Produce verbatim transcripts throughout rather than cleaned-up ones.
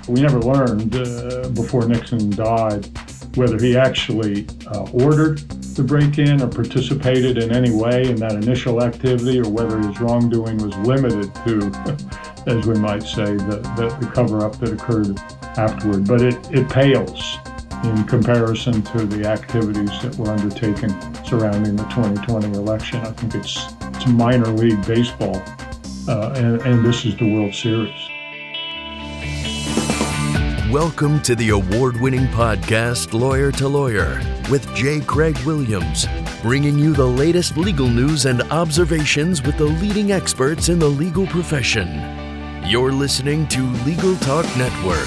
We never learned uh, before Nixon died whether he actually uh, ordered the break-in or participated in any way in that initial activity, or whether his wrongdoing was limited to, as we might say, the, the, the cover-up that occurred afterward. But it, it pales in comparison to the activities that were undertaken surrounding the twenty twenty election. I think it's, it's minor league baseball, uh, and, and this is the World Series. Welcome to the award-winning podcast, Lawyer to Lawyer, with J. Craig Williams, bringing you the latest legal news and observations with the leading experts in the legal profession. You're listening to Legal Talk Network.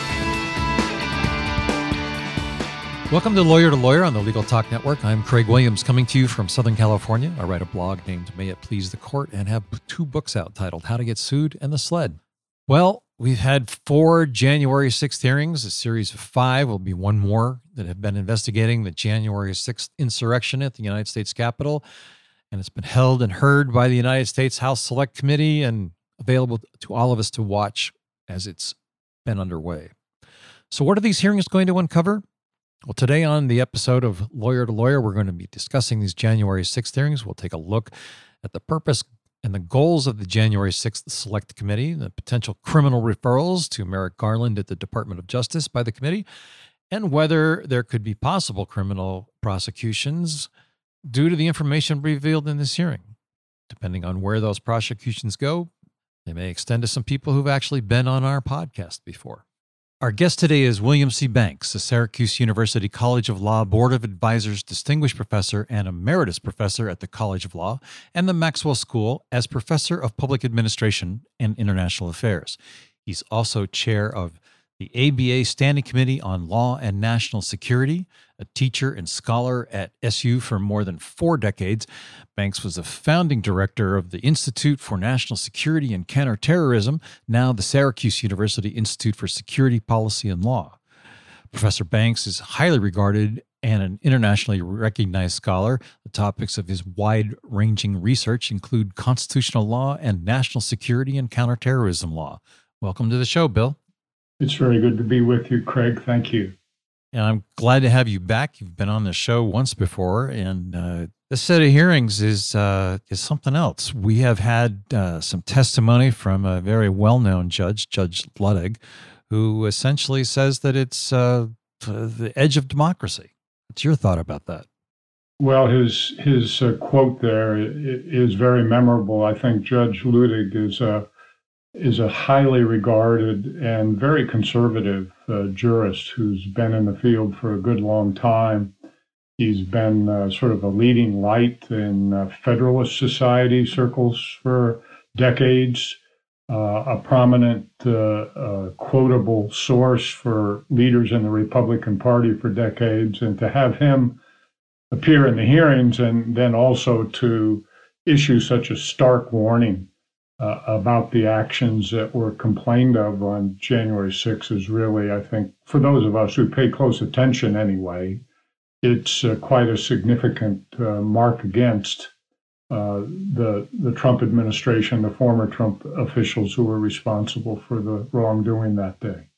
Welcome to Lawyer to Lawyer on the Legal Talk Network. I'm Craig Williams, coming to you from Southern California. I write a blog named May It Please the Court and have two books out titled How to Get Sued and The Sled. Well, we've had four January sixth hearings, a series of five. Will be one more that have been investigating the January sixth insurrection at the United States Capitol. And it's been held and heard by the United States House Select Committee and available to all of us to watch as it's been underway. So what are these hearings going to uncover? Well, today on the episode of Lawyer to Lawyer, we're going to be discussing these January sixth hearings. We'll take a look at the purpose and the goals of the January sixth Select Committee, the potential criminal referrals to Merrick Garland at the Department of Justice by the committee, and whether there could be possible criminal prosecutions due to the information revealed in this hearing. Depending on where those prosecutions go, they may extend to some people who've actually been on our podcast before. Our guest today is William C. Banks, a Syracuse University College of Law Board of Advisors Distinguished Professor and Emeritus Professor at the College of Law and the Maxwell School as Professor of Public Administration and International Affairs. He's also chair of the A B A Standing Committee on Law and National Security, a teacher and scholar at S U for more than four decades. Banks was a founding director of the Institute for National Security and Counterterrorism, now the Syracuse University Institute for Security Policy and Law. Professor Banks is highly regarded and an internationally recognized scholar. The topics of his wide-ranging research include constitutional law and national security and counterterrorism law. Welcome to the show, Bill. It's very good to be with you, Craig. Thank you. And I'm glad to have you back. You've been on the show once before, and uh, this set of hearings is uh, is something else. We have had uh, some testimony from a very well-known judge, Judge Luttig, who essentially says that it's uh, the edge of democracy. What's your thought about that? Well, his his uh, quote there is very memorable. I think Judge Luttig is a is a highly regarded and very conservative uh, jurist who's been in the field for a good long time. He's been uh, sort of a leading light in uh, Federalist Society circles for decades, uh, a prominent, uh, uh, quotable source for leaders in the Republican Party for decades. And to have him appear in the hearings and then also to issue such a stark warning Uh, about the actions that were complained of on January sixth is really, I think, for those of us who pay close attention anyway, it's uh, quite a significant uh, mark against uh, the the Trump administration, the former Trump officials who were responsible for the wrongdoing that day.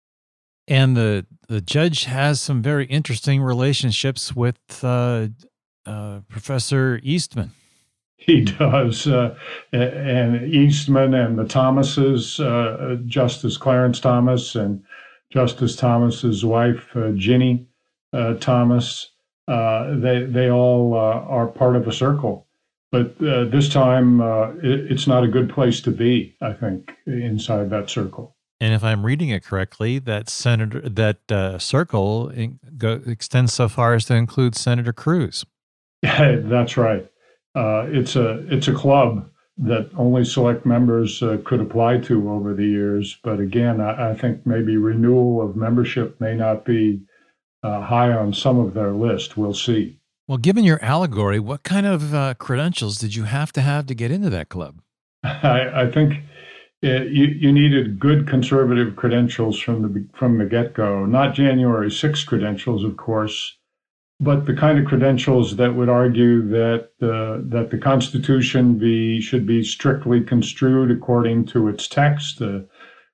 And the the judge has some very interesting relationships with uh, uh, Professor Eastman. He does, uh, and Eastman and the Thomases, uh, Justice Clarence Thomas and Justice Thomas's wife, uh, Ginny uh, Thomas, uh, they they all uh, are part of a circle. But uh, this time, uh, it, it's not a good place to be, I think, inside that circle. And if I'm reading it correctly, that senator that uh, circle in, go, extends so far as to include Senator Cruz. That's right. Uh, it's a it's a club that only select members uh, could apply to over the years. But again, I, I think maybe renewal of membership may not be uh, high on some of their list. We'll see. Well, given your allegory, what kind of uh, credentials did you have to have to get into that club? I, I think uh, you you needed good conservative credentials from the from the get-go. Not January sixth credentials, of course, but the kind of credentials that would argue that uh, that the Constitution be should be strictly construed according to its text, uh,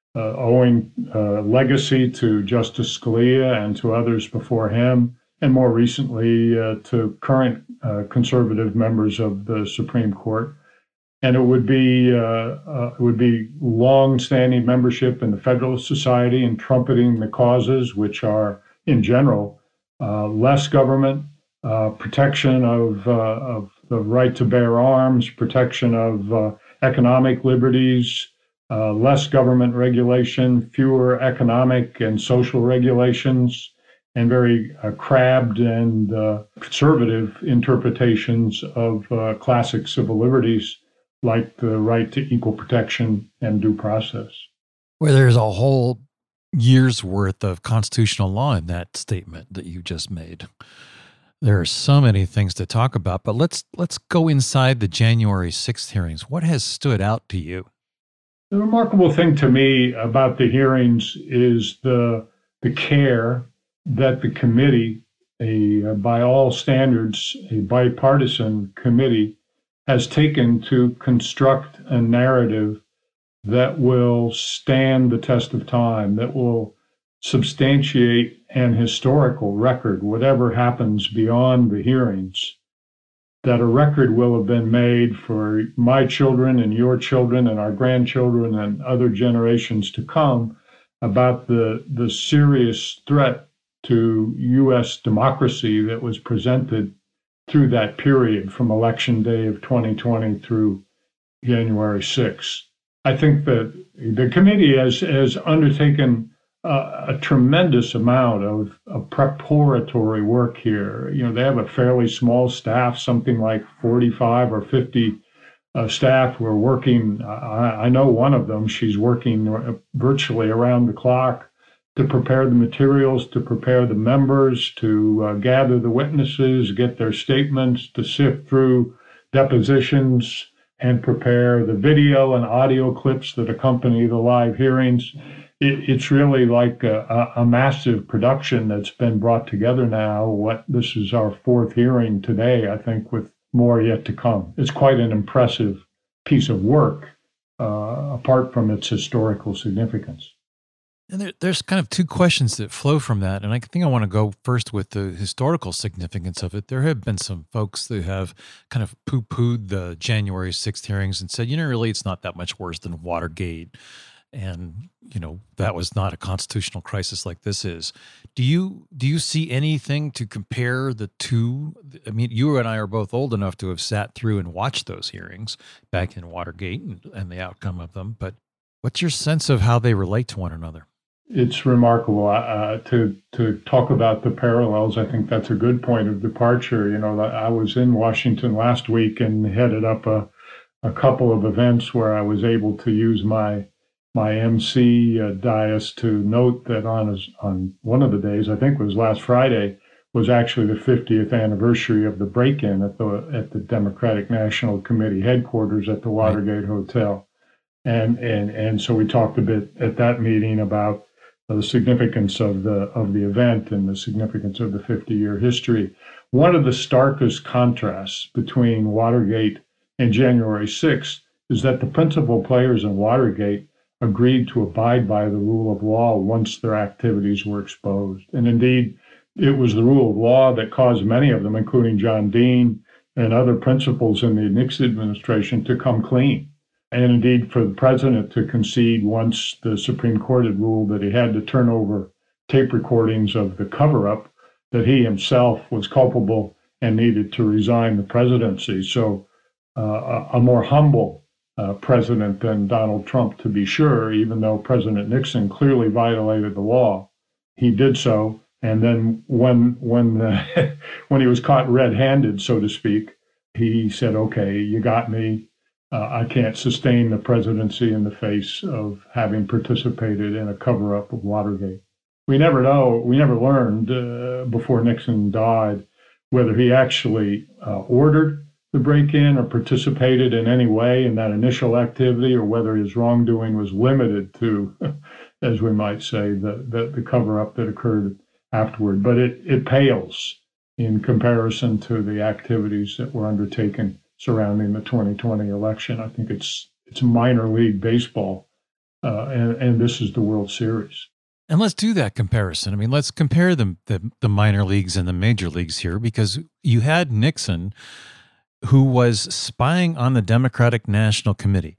uh, owing uh, legacy to Justice Scalia and to others before him, and more recently uh, to current uh, conservative members of the Supreme Court. And it would be uh, uh, it would be long-standing membership in the Federalist Society and trumpeting the causes, which are in general uh, less government, uh, protection of uh, of the right to bear arms, protection of uh, economic liberties, uh, less government regulation, fewer economic and social regulations, and very uh, crabbed and uh, conservative interpretations of uh, classic civil liberties, like the right to equal protection and due process. Where there's a whole year's worth of constitutional law in that statement that you just made. There are so many things to talk about, but let's let's go inside the January sixth hearings. What has stood out to you? The remarkable thing to me about the hearings is the the care that the committee, a by all standards, a bipartisan committee, has taken to construct a narrative that will stand the test of time, that will substantiate an historical record, whatever happens beyond the hearings, that a record will have been made for my children and your children and our grandchildren and other generations to come about the, the serious threat to U S democracy that was presented through that period from election day of twenty twenty through January sixth. I think that the committee has, has undertaken uh, a tremendous amount of, of preparatory work here. You know, they have a fairly small staff, something like forty-five or fifty uh, staff who are working. I, I know one of them, she's working virtually around the clock to prepare the materials, to prepare the members, to uh, gather the witnesses, get their statements, to sift through depositions, and prepare the video and audio clips that accompany the live hearings. It, it's really like a, a massive production that's been brought together now. What this is our fourth hearing today, I think, with more yet to come. It's quite an impressive piece of work, uh, apart from its historical significance. And there, there's kind of two questions that flow from that. And I think I want to go first with the historical significance of it. There have been some folks that have kind of poo-pooed the January sixth hearings and said, you know, really, it's not that much worse than Watergate. And, you know, that was not a constitutional crisis like this is. Do you do you see anything to compare the two? I mean, you and I are both old enough to have sat through and watched those hearings back in Watergate and, and the outcome of them. But what's your sense of how they relate to one another? It's remarkable uh, to to talk about the parallels. I think that's a good point of departure. You know, I was in Washington last week and headed up a, a couple of events where I was able to use my my M C uh, dais to note that on a, on one of the days, I think it was last Friday, was actually the fiftieth anniversary of the break-in at the at the Democratic National Committee headquarters at the Watergate Hotel, and and and so we talked a bit at that meeting about the significance of the of the event and the significance of the fifty-year history. One of the starkest contrasts between Watergate and January sixth is that the principal players in Watergate agreed to abide by the rule of law once their activities were exposed. And indeed, it was the rule of law that caused many of them, including John Dean and other principals in the Nixon administration, to come clean. And indeed, for the president to concede once the Supreme Court had ruled that he had to turn over tape recordings of the cover-up, that he himself was culpable and needed to resign the presidency. So uh, a more humble uh, president than Donald Trump, to be sure, even though President Nixon clearly violated the law, he did so. And then when when uh, when he was caught red-handed, so to speak, he said, "Okay, you got me. Uh, I can't sustain the presidency in the face of having participated in a cover-up of Watergate." We never know, we never learned uh, before Nixon died whether he actually uh, ordered the break-in or participated in any way in that initial activity, or whether his wrongdoing was limited to, as we might say, the, the, the cover-up that occurred afterward. But it, it pales in comparison to the activities that were undertaken surrounding the twenty twenty election. I think it's it's minor league baseball uh, and, and this is the World Series. And let's do that comparison. I mean, let's compare the, the the minor leagues and the major leagues here, because you had Nixon, who was spying on the Democratic National Committee.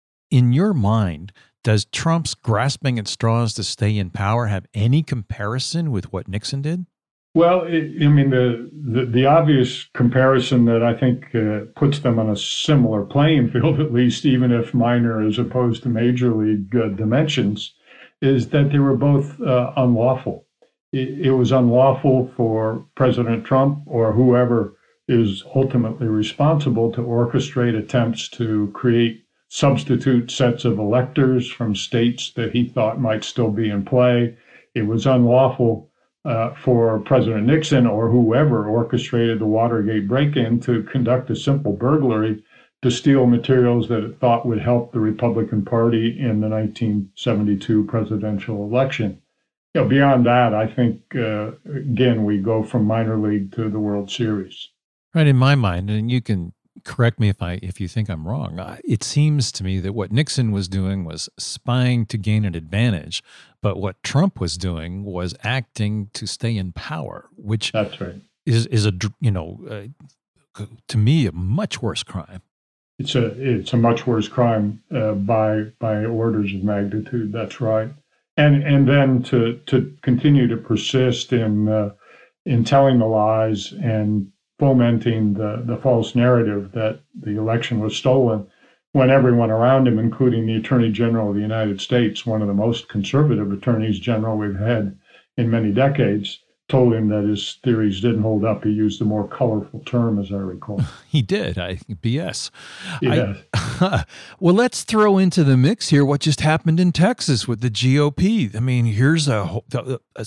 In your mind, does Trump's grasping at straws to stay in power have any comparison with what Nixon did? Well, it, I mean, the, the the obvious comparison that I think uh, puts them on a similar playing field, at least, even if minor as opposed to major league uh, dimensions, is that they were both uh, unlawful. It, it was unlawful for President Trump or whoever is ultimately responsible to orchestrate attempts to create substitute sets of electors from states that he thought might still be in play. It was unlawful uh, for President Nixon or whoever orchestrated the Watergate break-in to conduct a simple burglary to steal materials that it thought would help the Republican Party in the nineteen seventy-two presidential election. You know, beyond that, I think, uh, again, we go from minor league to the World Series. Right, in my mind, and you can correct me if I if you think I'm wrong, it seems to me that what Nixon was doing was spying to gain an advantage, but what Trump was doing was acting to stay in power, which That's right. is is a you know uh, to me a much worse crime. It's a it's a much worse crime uh, by by orders of magnitude. That's right, and and then to to continue to persist in uh, in telling the lies and fomenting the the false narrative that the election was stolen, when everyone around him, including the Attorney General of the United States, one of the most conservative attorneys general we've had in many decades, told him that his theories didn't hold up. He used a more colorful term, as I recall. He did. I B S. Yes. I, well, let's throw into the mix here what just happened in Texas with the G O P. I mean, here's a, a, a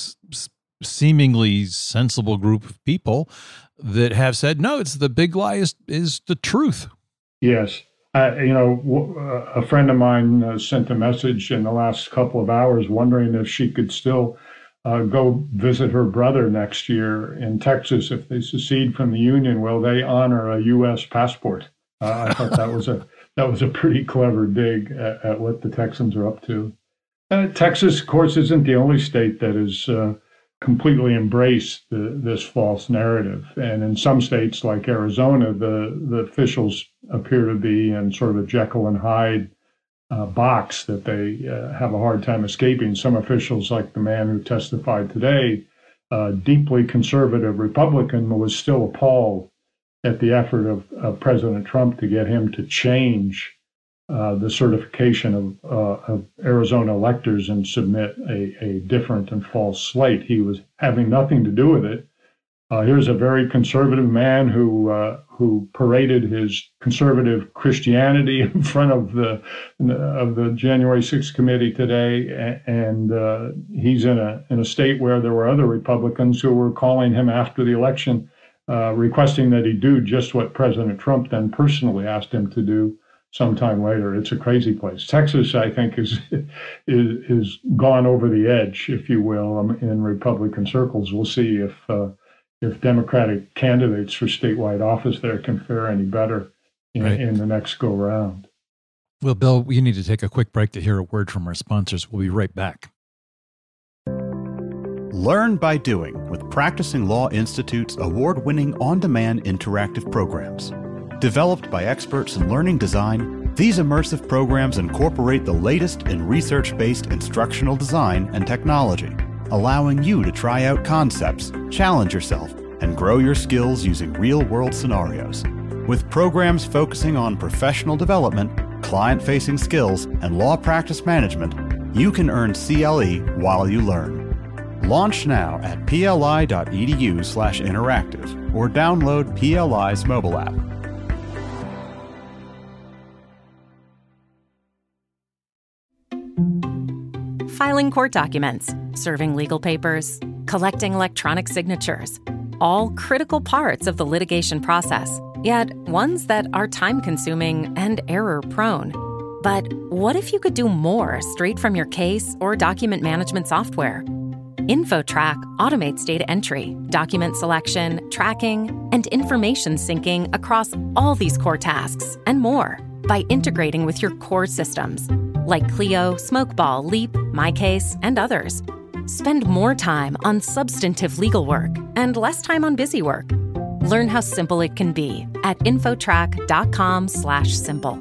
seemingly sensible group of people that have said, no, it's the big lie is, is the truth. Yes. Uh, you know, w- a friend of mine uh, sent a message in the last couple of hours wondering if she could still Uh, go visit her brother next year in Texas if they secede from the Union. Will they honor a U S passport? Uh, I thought that was a that was a pretty clever dig at, at what the Texans are up to. Uh, Texas, of course, isn't the only state that has uh, completely embraced the, this false narrative. And in some states, like Arizona, the the officials appear to be in sort of a Jekyll and Hyde Uh, box that they uh, have a hard time escaping. Some officials, like the man who testified today, uh, deeply conservative Republican, was still appalled at the effort of, of President Trump to get him to change uh, the certification of, uh, of Arizona electors and submit a, a different and false slate. He was having nothing to do with it. Uh, here's a very conservative man who uh, who paraded his conservative Christianity in front of the of the January sixth committee today, and uh, he's in a in a state where there were other Republicans who were calling him after the election, uh, requesting that he do just what President Trump then personally asked him to do sometime later. It's a crazy place. Texas, I think, is is is gone over the edge, if you will, um, in Republican circles. We'll see if. Uh, if Democratic candidates for statewide office there can fare any better in, right. in the next go round. Well, Bill, we need to take a quick break to hear a word from our sponsors. We'll be right back. Learn by doing with Practicing Law Institute's award-winning on-demand interactive programs. Developed by experts in learning design, these immersive programs incorporate the latest in research-based instructional design and technology, allowing you to try out concepts, challenge yourself, and grow your skills using real-world scenarios. With programs focusing on professional development, client-facing skills, and law practice management, you can earn C L E while you learn. Launch now at pli.edu slash interactive or download P L I's mobile app. Filing court documents, serving legal papers, collecting electronic signatures, all critical parts of the litigation process, yet ones that are time-consuming and error-prone. But what if you could do more straight from your case or document management software? InfoTrack automates data entry, document selection, tracking, and information syncing across all these core tasks and more by integrating with your core systems. like Clio, Smokeball, Leap, MyCase, and others. Spend more time on substantive legal work and less time on busy work. Learn how simple it can be at infotrack.com slash simple.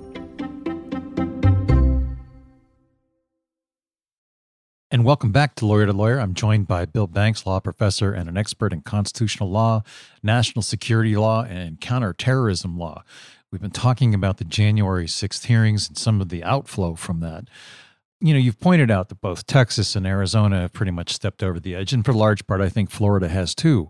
And welcome back to Lawyer to Lawyer. I'm joined by Bill Banks, law professor and an expert in constitutional law, national security law, and counterterrorism law. We've been talking about the January sixth hearings and some of the outflow from that. You know, you've pointed out that both Texas and Arizona have pretty much stepped over the edge, and for large part, I think Florida has too.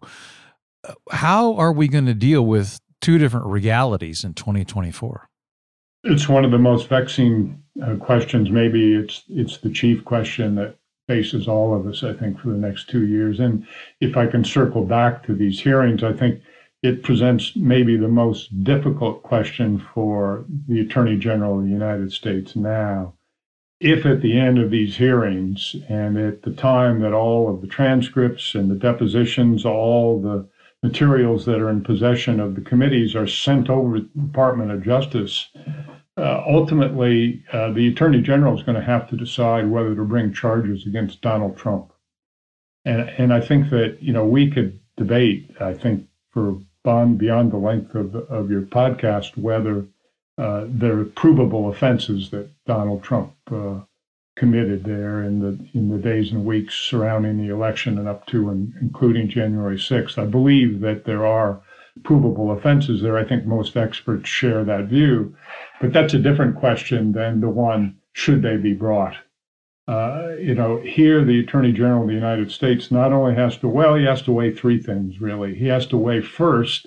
How are we going to deal with two different realities in twenty twenty-four? It's one of the most vexing uh, questions. Maybe it's it's the chief question that faces all of us, I think, for the next two years. And if I can circle back to these hearings, I think it presents maybe the most difficult question for the Attorney General of the United States now. If at the end of these hearings and at the time that all of the transcripts and the depositions, all the materials that are in possession of the committees are sent over to the Department of Justice, uh, ultimately uh, the Attorney General is going to have to decide whether to bring charges against Donald Trump. And, and I think that, you know, we could debate, I think, for beyond, beyond the length of, of your podcast, whether Uh, there are provable offenses that Donald Trump uh, committed there in the in the days and weeks surrounding the election and up to and including January sixth. I believe that there are provable offenses there. I think most experts share that view, but that's a different question than the one, should they be brought? Uh, you know, here the Attorney General of the United States not only has to, well, he has to weigh three things, really. He has to weigh first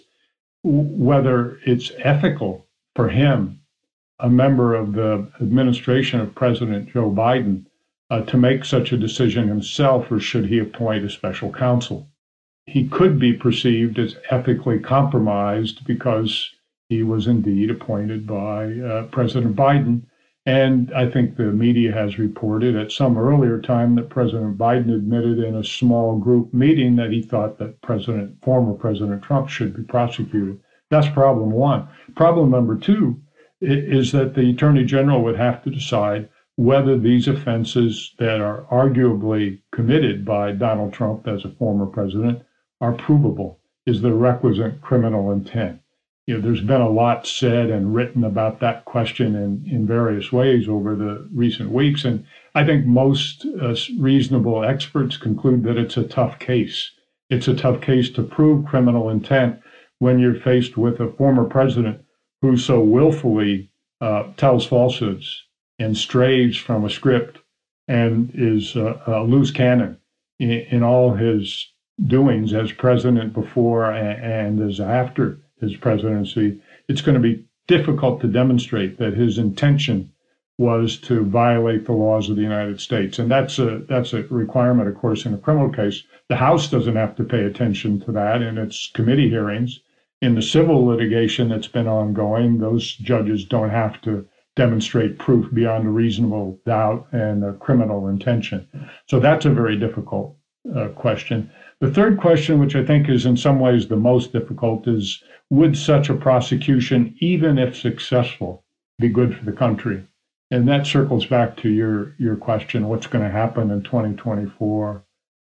whether it's ethical for him, a member of the administration of President Joe Biden, uh, to make such a decision himself, or should he appoint a special counsel? He could be perceived as ethically compromised because he was indeed appointed by uh, President Biden. And I think the media has reported at some earlier time that President Biden admitted in a small group meeting that he thought that President, former President Trump should be prosecuted. That's problem one. Problem number two is that the Attorney General would have to decide whether these offenses that are arguably committed by Donald Trump as a former president are provable. Is there requisite criminal intent? You know, there's been a lot said and written about that question in, in various ways over the recent weeks. And I think most uh, reasonable experts conclude that it's a tough case. It's a tough case to prove criminal intent when you're faced with a former president who so willfully uh, tells falsehoods and strays from a script and is uh, a loose cannon in, in all his doings as president before and, and as after his presidency. It's going to be difficult to demonstrate that his intention was to violate the laws of the United States. And that's a that's a requirement, of course, in a criminal case. The House doesn't have to pay attention to that in its committee hearings. In the civil litigation that's been ongoing, those judges don't have to demonstrate proof beyond a reasonable doubt and a criminal intention. So that's a very difficult uh, question. The third question, which I think is in some ways the most difficult, is would such a prosecution, even if successful, be good for the country? And that circles back to your, your question, what's going to happen in twenty twenty-four?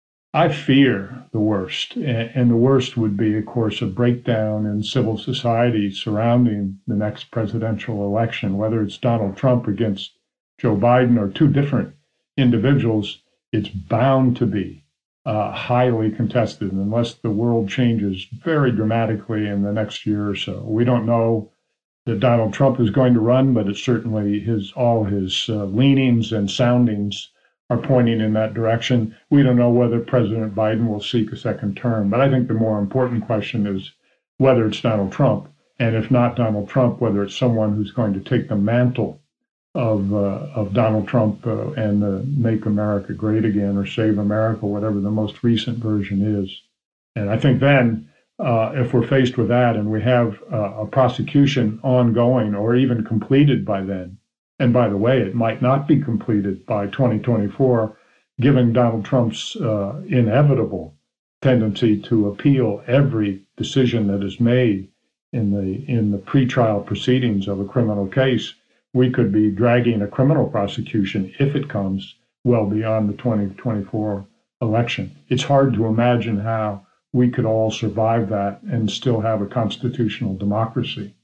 I fear the worst, and the worst would be, of course, a breakdown in civil society surrounding the next presidential election, whether it's Donald Trump against Joe Biden or two different individuals. It's bound to be uh, highly contested unless the world changes very dramatically in the next year or so. We don't know that Donald Trump is going to run, but it's certainly his all his uh, leanings and soundings are pointing in that direction. We don't know whether President Biden will seek a second term, but I think the more important question is whether it's Donald Trump, and if not Donald Trump, whether it's someone who's going to take the mantle of uh, of Donald Trump uh, and uh, Make America Great Again or Save America, whatever the most recent version is. And I think then, uh, if we're faced with that and we have uh, a prosecution ongoing or even completed by then, and by the way, it might not be completed by twenty twenty-four, given Donald Trump's uh, inevitable tendency to appeal every decision that is made in the in the pretrial proceedings of a criminal case. we could be dragging a criminal prosecution, if it comes, well beyond the twenty twenty-four election. It's hard to imagine how we could all survive that and still have a constitutional democracy.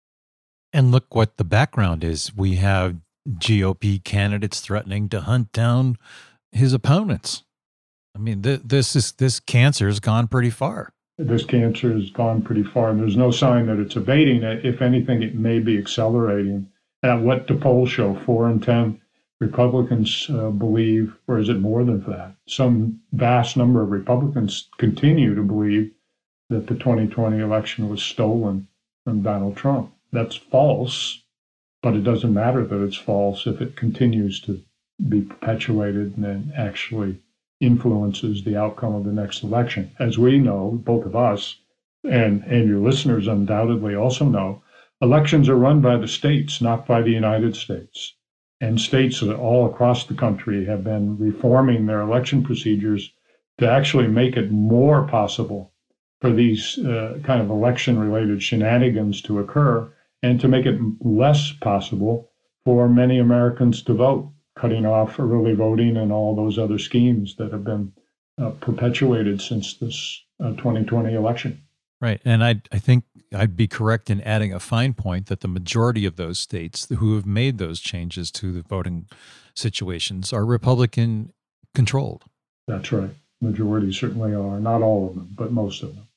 And look what the background is. We have G O P candidates threatening to hunt down his opponents. I mean, th- this is this cancer has gone pretty far. This cancer has gone pretty far, and there's no sign that it's abating. If anything, it may be accelerating. And what the polls show, four in ten Republicans uh, believe, or is it more than that? Some vast number of Republicans continue to believe that the twenty twenty election was stolen from Donald Trump. That's false, but it doesn't matter that it's false if it continues to be perpetuated and then actually influences the outcome of the next election. As we know, both of us and, and your listeners undoubtedly also know, elections are run by the states, not by the United States. And states all across the country have been reforming their election procedures to actually make it more possible for these uh, kind of election-related shenanigans to occur, and to make it less possible for many Americans to vote, cutting off early voting and all those other schemes that have been uh, perpetuated since this uh, twenty twenty election. Right. And I I think I'd be correct in adding a fine point that the majority of those states who have made those changes to the voting situations are Republican controlled. That's right. Majority certainly are. Not all of them, but most of them.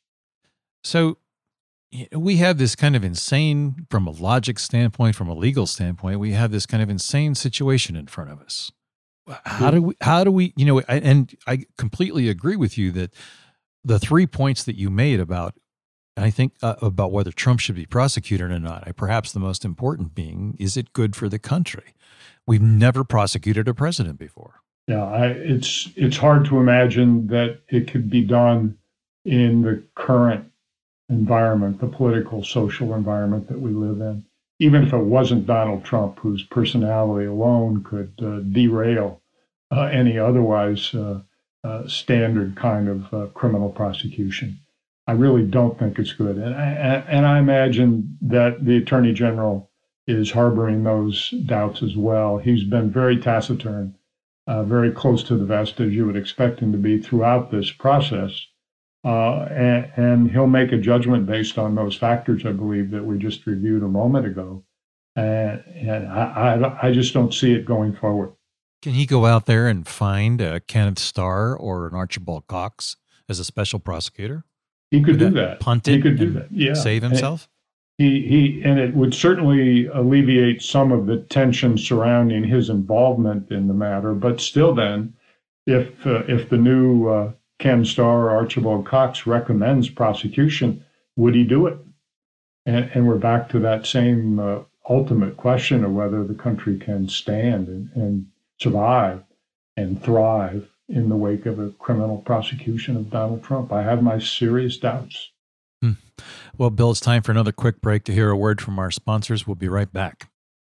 So we have this kind of insane, from a logic standpoint, from a legal standpoint, we have this kind of insane situation in front of us. How do we, how do we, you know, I, and I completely agree with you that the three points that you made about, I think, uh, about whether Trump should be prosecuted or not, perhaps the most important being, is it good for the country? We've never prosecuted a president before. Yeah, I, it's it's hard to imagine that it could be done in the current environment, the political, social environment that we live in, even if it wasn't Donald Trump, whose personality alone could uh, derail uh, any otherwise uh, uh, standard kind of uh, criminal prosecution. I really don't think it's good. And I, and I imagine that the Attorney General is harboring those doubts as well. He's been very taciturn, uh, very close to the vest, as you would expect him to be throughout this process. Uh, and, and he'll make a judgment based on those factors, I believe, that we just reviewed a moment ago. And, and I, I, I just don't see it going forward. Can he go out there and find a Kenneth Starr or an Archibald Cox as a special prosecutor? He could do that. Punt it. He could do that. Yeah. Save himself. And he he, and it would certainly alleviate some of the tension surrounding his involvement in the matter. But still, then, if uh, if the new uh, Ken Starr or Archibald Cox recommends prosecution, would he do it? And, and we're back to that same uh, ultimate question of whether the country can stand and, and survive and thrive in the wake of a criminal prosecution of Donald Trump. I have my serious doubts. Hmm. Well, Bill, it's time for another quick break to hear a word from our sponsors. We'll be right back.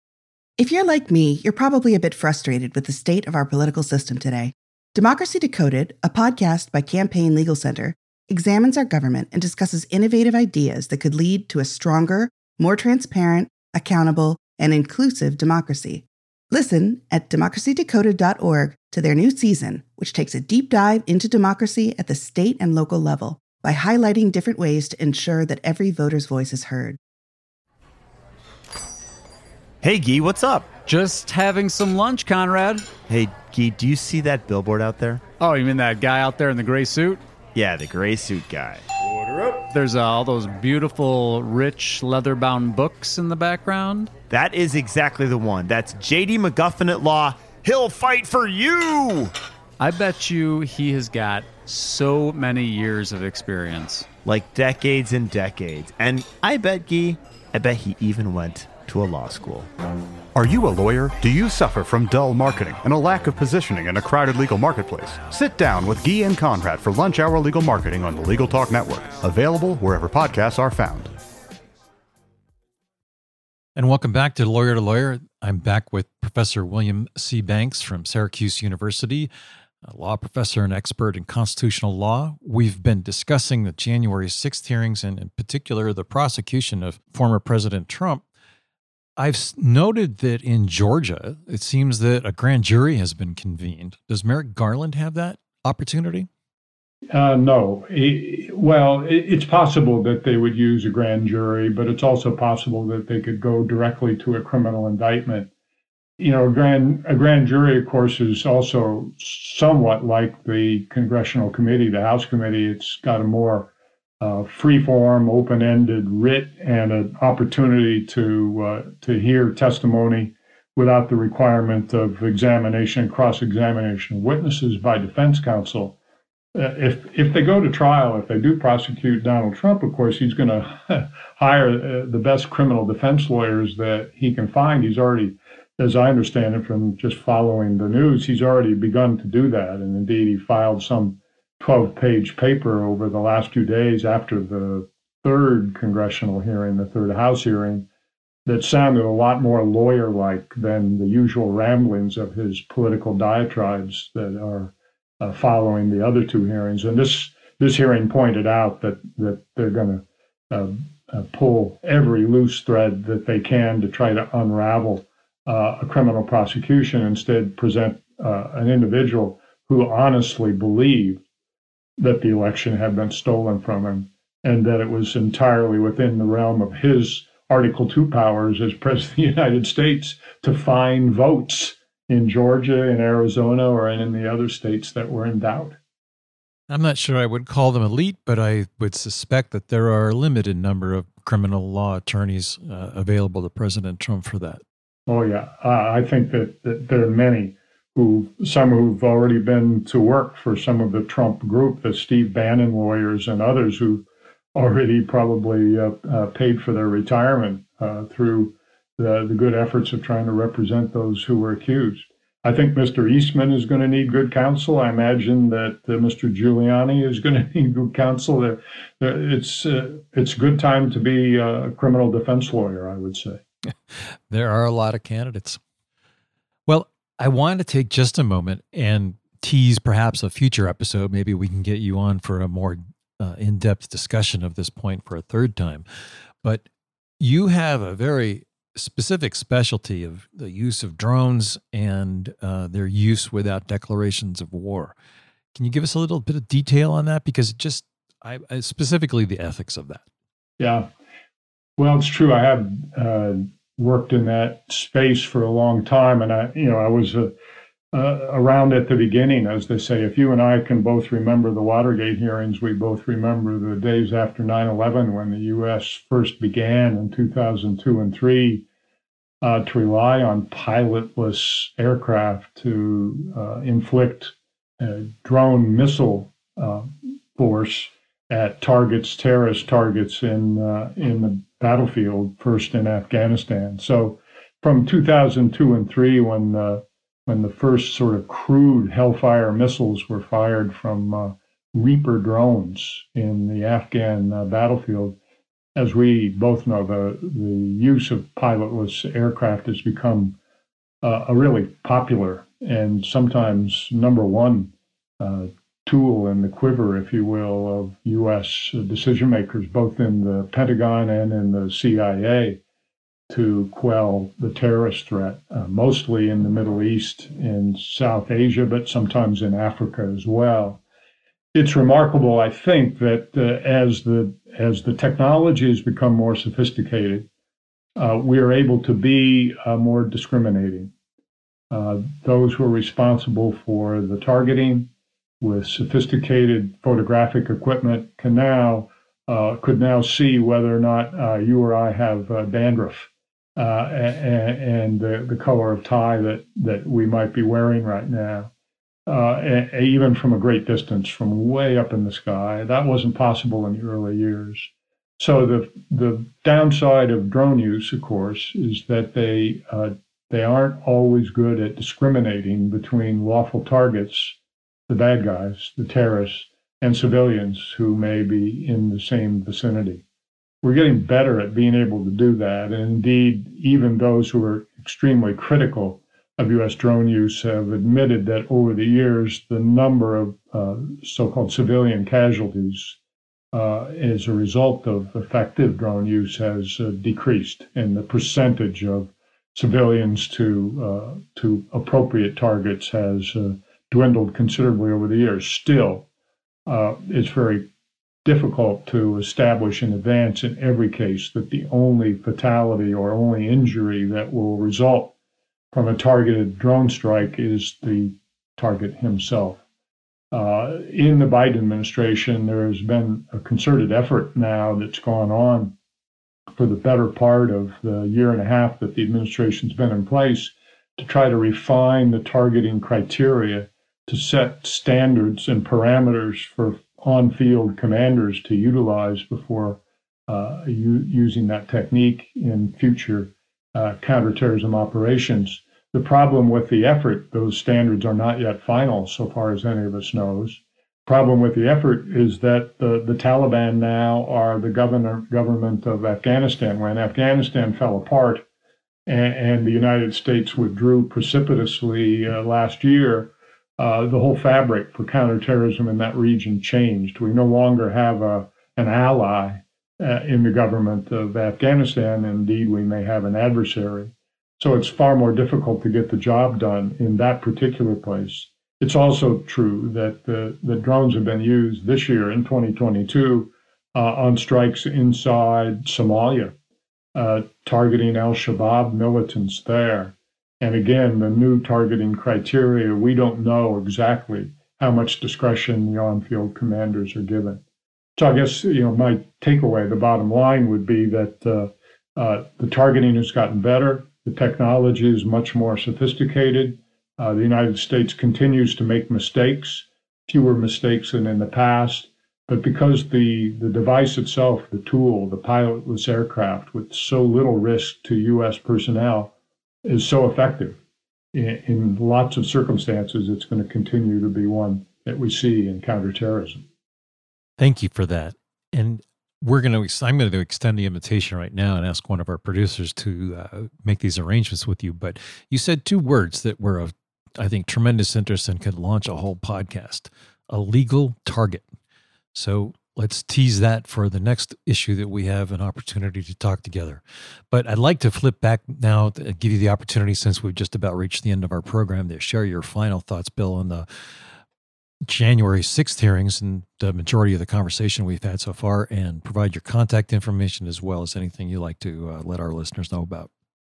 If you're like me, you're probably a bit frustrated with the state of our political system today. Democracy Decoded, a podcast by Campaign Legal Center, examines our government and discusses innovative ideas that could lead to a stronger, more transparent, accountable, and inclusive democracy. Listen at democracy decoded dot org to their new season, which takes a deep dive into democracy at the state and local level by highlighting different ways to ensure that every voter's voice is heard. Hey, Guy, what's up? Just having some lunch, Conrad. Hey, Guy, do you see that billboard out there? Oh, you mean that guy out there in the gray suit? Yeah, the gray suit guy. Order up. There's uh, all those beautiful, rich, leather-bound books in the background. That is exactly the one. That's J D McGuffin at law. He'll fight for you! I bet you he has got so many years of experience. Like decades and decades. And I bet, Guy, I bet he even went to a law school. Are you a lawyer? Do you suffer from dull marketing and a lack of positioning in a crowded legal marketplace? Sit down with Guy and Conrad for Lunch Hour Legal Marketing on the Legal Talk Network. Available wherever podcasts are found. And welcome back to Lawyer to Lawyer. I'm back with Professor William C. Banks from Syracuse University, a law professor and expert in constitutional law. We've been discussing the January sixth hearings and in particular the prosecution of former President Trump. I've s- noted that in Georgia, it seems that a grand jury has been convened. Does Merrick Garland have that opportunity? Uh, no. He- well, it, it's possible that they would use a grand jury, but it's also possible that they could go directly to a criminal indictment. You know, a grand a grand jury, of course, is also somewhat like the congressional committee, the House committee. It's got a more uh, free-form, open-ended writ and an opportunity to uh, to hear testimony without the requirement of examination and cross-examination of witnesses by defense counsel. Uh, if if they go to trial, if they do prosecute Donald Trump, of course, he's going to hire uh, the best criminal defense lawyers that he can find. He's already, as I understand it from just following the news, he's already begun to do that. And indeed, he filed some twelve-page paper over the last few days after the third congressional hearing, the third House hearing, that sounded a lot more lawyer-like than the usual ramblings of his political diatribes that are uh, following the other two hearings. And this this hearing pointed out that that they're going to uh, uh, pull every loose thread that they can to try to unravel uh, a criminal prosecution, instead present uh, an individual who honestly believed that the election had been stolen from him and that it was entirely within the realm of his Article two powers as President of the United States to find votes in Georgia, in Arizona, or in the other states that were in doubt. I'm not sure I would call them elite, but I would suspect that there are a limited number of criminal law attorneys uh, available to President Trump for that. Oh, yeah. Uh, I think that, that there are many who, some who've already been to work for some of the Trump group, the Steve Bannon lawyers and others who already probably uh, uh, paid for their retirement uh, through the, the good efforts of trying to represent those who were accused. I think Mister Eastman is going to need good counsel. I imagine that uh, Mister Giuliani is going to need good counsel. There, there, it's uh, it's a good time to be a criminal defense lawyer, I would say. There are a lot of candidates. Well, I wanted to take just a moment and tease perhaps a future episode. Maybe we can get you on for a more uh, in-depth discussion of this point for a third time. But you have a very specific specialty of the use of drones and uh, their use without declarations of war. Can you give us a little bit of detail on that? Because it just, I, I specifically the ethics of that. Yeah. Well, it's true. I have uh, worked in that space for a long time, and I, you know, I was uh, uh, around at the beginning, as they say. If you and I can both remember the Watergate hearings, we both remember the days after nine eleven when the U S first began in two thousand two and three uh, to rely on pilotless aircraft to uh, inflict a drone missile uh, force at targets, terrorist targets in uh, in the battlefield, first in Afghanistan. So from two thousand two and three, when uh, when the first sort of crude Hellfire missiles were fired from uh, Reaper drones in the Afghan uh, battlefield, as we both know, the, the use of pilotless aircraft has become uh, a really popular and sometimes number one uh, tool in the quiver, if you will, of U S decision makers, both in the Pentagon and in the C I A, to quell the terrorist threat, uh, mostly in the Middle East, in South Asia, but sometimes in Africa as well. It's remarkable, I think, that uh, as the as the technology has become more sophisticated, uh, we are able to be uh, more discriminating. Uh, those who are responsible for the targeting with sophisticated photographic equipment can now uh, could now see whether or not uh, you or I have uh, dandruff uh, and, and the, the color of tie that, that we might be wearing right now, uh, and, even from a great distance, from way up in the sky. That wasn't possible in the early years. So the the downside of drone use, of course, is that they uh, they aren't always good at discriminating between lawful targets, the bad guys, the terrorists, and civilians who may be in the same vicinity. We're getting better at being able to do that. And indeed, even those who are extremely critical of U S drone use have admitted that over the years, the number of uh, so-called civilian casualties uh, as a result of effective drone use has uh, decreased, and the percentage of civilians to uh, to appropriate targets has uh, dwindled considerably over the years. Still, uh, it's very difficult to establish in advance in every case that the only fatality or only injury that will result from a targeted drone strike is the target himself. Uh, in the Biden administration, there has been a concerted effort now that's gone on for the better part of the year and a half that the administration's been in place to try to refine the targeting criteria to set standards and parameters for on-field commanders to utilize before uh, u- using that technique in future uh, counterterrorism operations. The problem with the effort, those standards are not yet final, so far as any of us knows. Problem with the effort is that the, the Taliban now are the governor, government of Afghanistan. When Afghanistan fell apart and, and the United States withdrew precipitously uh, last year, uh, the whole fabric for counterterrorism in that region changed. We no longer have a, an ally uh, in the government of Afghanistan. Indeed, we may have an adversary. So it's far more difficult to get the job done in that particular place. It's also true that the, the drones have been used this year in twenty twenty-two uh, on strikes inside Somalia, uh, targeting al-Shabaab militants there. And again, the new targeting criteria, we don't know exactly how much discretion the on-field commanders are given. So I guess, you know, my takeaway, the bottom line would be that uh, uh, the targeting has gotten better. The technology is much more sophisticated. Uh, the United States continues to make mistakes, fewer mistakes than in the past. But because the, the device itself, the tool, the pilotless aircraft with so little risk to U S personnel is so effective in, in lots of circumstances, it's going to continue to be one that we see in counterterrorism. Thank you for that. And we're going to, I'm going to extend the invitation right now and ask one of our producers to uh, make these arrangements with you. But you said two words that were of, I think, tremendous interest and could launch a whole podcast: a legal target. So let's tease that for the next issue that we have an opportunity to talk together. But I'd like to flip back now to give you the opportunity, since we've just about reached the end of our program, to share your final thoughts, Bill, on the January sixth hearings and the majority of the conversation we've had so far, and provide your contact information as well as anything you'd like to uh, let our listeners know about.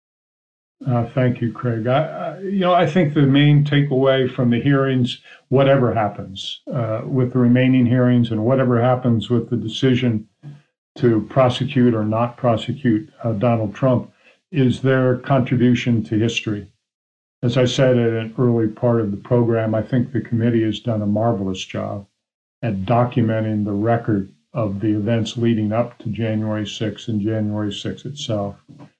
Uh, thank you, Craig. I, I, you know, I think the main takeaway from the hearings, whatever happens uh, with the remaining hearings and whatever happens with the decision to prosecute or not prosecute uh, Donald Trump, is their contribution to history. As I said at an early part of the program, I think the committee has done a marvelous job at documenting the record of the events leading up to January sixth and January sixth itself.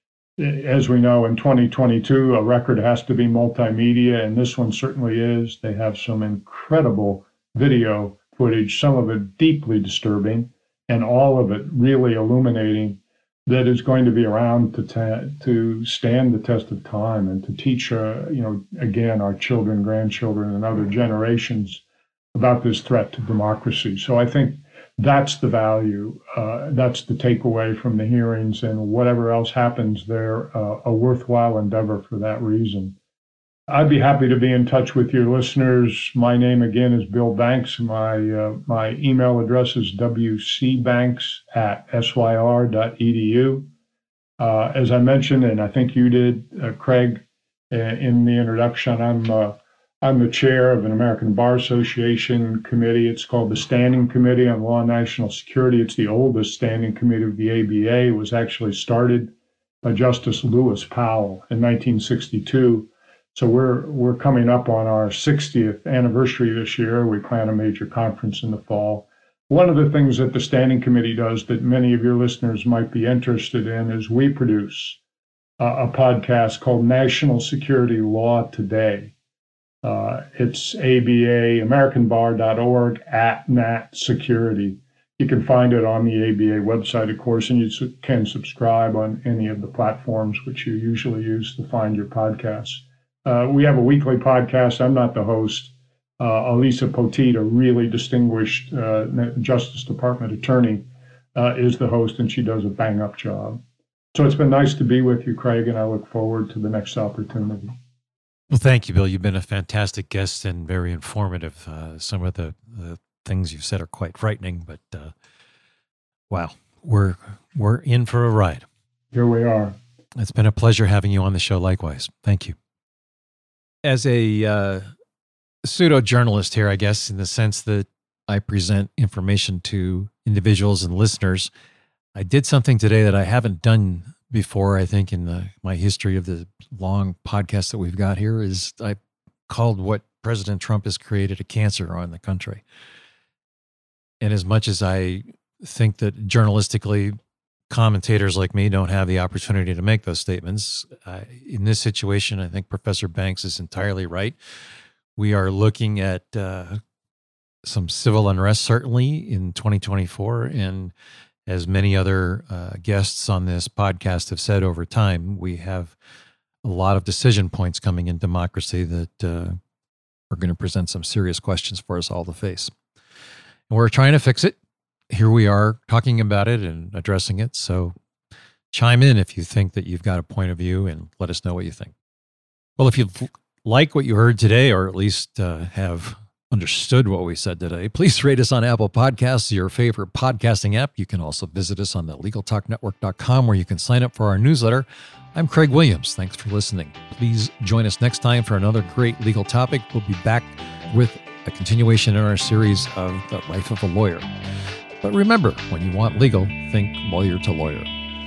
As we know, in twenty twenty-two, a record has to be multimedia, and this one certainly is. They have some incredible video footage, some of it deeply disturbing, and all of it really illuminating, that is going to be around to ta- to stand the test of time and to teach, uh, you know, again, our children, grandchildren, and other generations about this threat to democracy. So I think that's the value. Uh, that's the takeaway from the hearings, and whatever else happens, they're uh, a worthwhile endeavor for that reason. I'd be happy to be in touch with your listeners. My name again is Bill Banks. My uh, my email address is w c banks at s y r dot e d u. Uh, as I mentioned, and I think you did, uh, Craig, uh, in the introduction, I'm uh, I'm the chair of an American Bar Association committee. It's called the Standing Committee on Law and National Security. It's the oldest standing committee of the A B A. It was actually started by Justice Lewis Powell in nineteen sixty-two. So we're we're coming up on our sixtieth anniversary this year. We plan a major conference in the fall. One of the things that the Standing Committee does that many of your listeners might be interested in is we produce a, a podcast called National Security Law Today. Uh, it's A B A, american bar dot org, at Nat Security. You can find it on the A B A website, of course, and you su- can subscribe on any of the platforms which you usually use to find your podcasts. Uh, we have a weekly podcast. I'm not the host. Uh, Elisa Poteet, a really distinguished uh, Justice Department attorney, uh, is the host, and she does a bang-up job. So it's been nice to be with you, Craig, and I look forward to the next opportunity. Well, thank you, Bill. You've been a fantastic guest and very informative. Uh, some of the, the things you've said are quite frightening, but uh, wow, we're we're in for a ride. Here we are. It's been a pleasure having you on the show. Likewise, thank you. As a uh, pseudo journalist here, I guess, in the sense that I present information to individuals and listeners, I did something today that I haven't done before. I think in the, my history of the long podcast that we've got here is I called what President Trump has created a cancer on the country. And as much as I think that journalistically commentators like me don't have the opportunity to make those statements, uh, in this situation, I think Professor Banks is entirely right. We are looking at uh, some civil unrest, certainly in twenty twenty-four. And as many other uh, guests on this podcast have said over time, we have a lot of decision points coming in democracy that uh, are going to present some serious questions for us all to face. And we're trying to fix it. Here we are talking about it and addressing it. So chime in if you think that you've got a point of view and let us know what you think. Well, if you like what you heard today, or at least uh, have understood what we said today, please rate us on Apple Podcasts, your favorite podcasting app. You can also visit us on the legal talk network dot com, where you can sign up for our newsletter. I'm Craig Williams. Thanks for listening. Please join us next time for another great legal topic. We'll be back with a continuation in our series of The Life of a Lawyer. But remember, when you want legal, think lawyer to lawyer.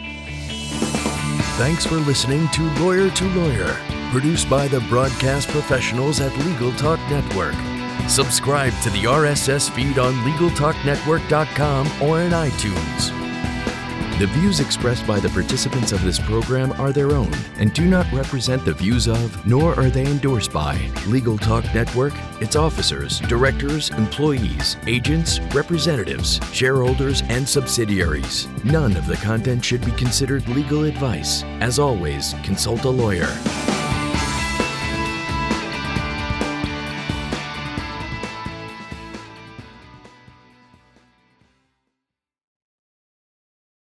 Thanks for listening to Lawyer to Lawyer, produced by the broadcast professionals at Legal Talk Network. Subscribe to the R S S feed on legal talk network dot com or in iTunes. The views expressed by the participants of this program are their own and do not represent the views of, nor are they endorsed by, Legal Talk Network, its officers, directors, employees, agents, representatives, shareholders, and subsidiaries. None of the content should be considered legal advice. As always, consult a lawyer.